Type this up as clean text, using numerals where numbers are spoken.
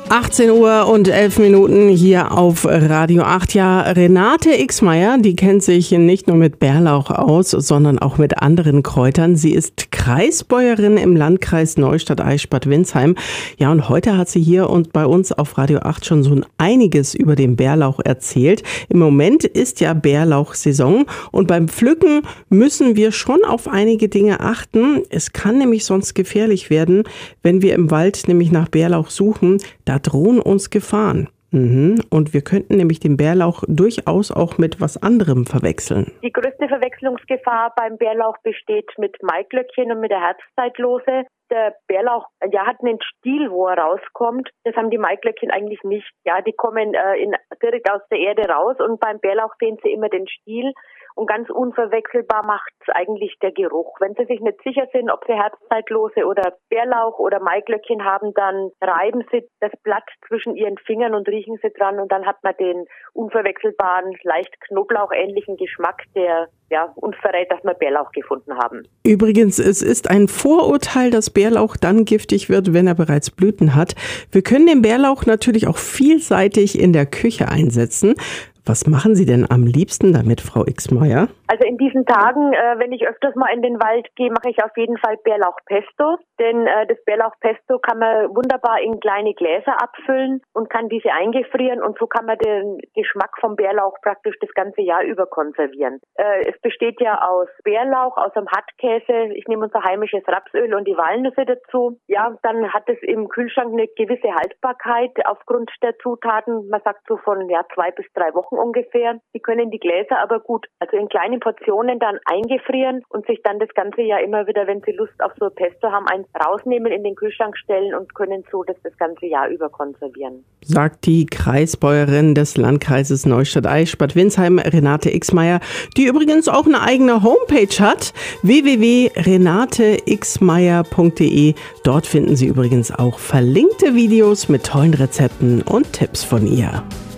18 Uhr und 11 Minuten hier auf Radio 8. Ja, Renate Ixmayer, die kennt sich nicht nur mit Bärlauch aus, sondern auch mit anderen Kräutern. Sie ist Kreisbäuerin im Landkreis Neustadt-Eichstätt Windsheim. Ja, und heute hat sie hier und bei uns auf Radio 8 schon so einiges über den Bärlauch erzählt. Im Moment ist ja Bärlauchsaison und beim Pflücken müssen wir schon auf einige Dinge achten. Es kann nämlich sonst gefährlich werden, wenn wir im Wald nämlich nach Bärlauch suchen. Da drohen uns Gefahren. Und wir könnten nämlich den Bärlauch durchaus auch mit was anderem verwechseln. Die größte Verwechslungsgefahr beim Bärlauch besteht mit Maiglöckchen und mit der Herbstzeitlose. Der Bärlauch hat einen Stiel, wo er rauskommt. Das haben die Maiglöckchen eigentlich nicht. Ja, die kommen direkt aus der Erde raus und beim Bärlauch sehen Sie immer den Stiel. Und ganz unverwechselbar macht es eigentlich der Geruch. Wenn Sie sich nicht sicher sind, ob Sie Herbstzeitlose oder Bärlauch oder Maiglöckchen haben, dann reiben Sie das Blatt zwischen Ihren Fingern und riechen Sie dran und dann hat man den unverwechselbaren, leicht knoblauchähnlichen Geschmack, der uns verrät, dass wir Bärlauch gefunden haben. Übrigens, es ist ein Vorurteil, dass Bärlauch dann giftig wird, wenn er bereits Blüten hat. Wir können den Bärlauch natürlich auch vielseitig in der Küche einsetzen. Was machen Sie denn am liebsten damit, Frau Ixmayer? Also in diesen Tagen, wenn ich öfters mal in den Wald gehe, mache ich auf jeden Fall Bärlauchpesto. Denn das Bärlauchpesto kann man wunderbar in kleine Gläser abfüllen und kann diese eingefrieren. Und so kann man den Geschmack vom Bärlauch praktisch das ganze Jahr über konservieren. Es besteht ja aus Bärlauch, aus einem Hartkäse. Ich nehme unser heimisches Rapsöl und die Walnüsse dazu. Ja, dann hat es im Kühlschrank eine gewisse Haltbarkeit aufgrund der Zutaten. Man sagt so von 2 bis 3 Wochen ungefähr. Sie können die Gläser aber gut, also in kleinen Portionen dann eingefrieren und sich dann das ganze Jahr immer wieder, wenn Sie Lust auf so ein Pesto haben, eins rausnehmen, in den Kühlschrank stellen und können so das ganze Jahr über konservieren. Sagt die Kreisbäuerin des Landkreises Neustadt-Eichstätt Windsheim, Renate Ixmayer, die übrigens auch eine eigene Homepage hat, www.renateixmayer.de. Dort finden Sie übrigens auch verlinkte Videos mit tollen Rezepten und Tipps von ihr.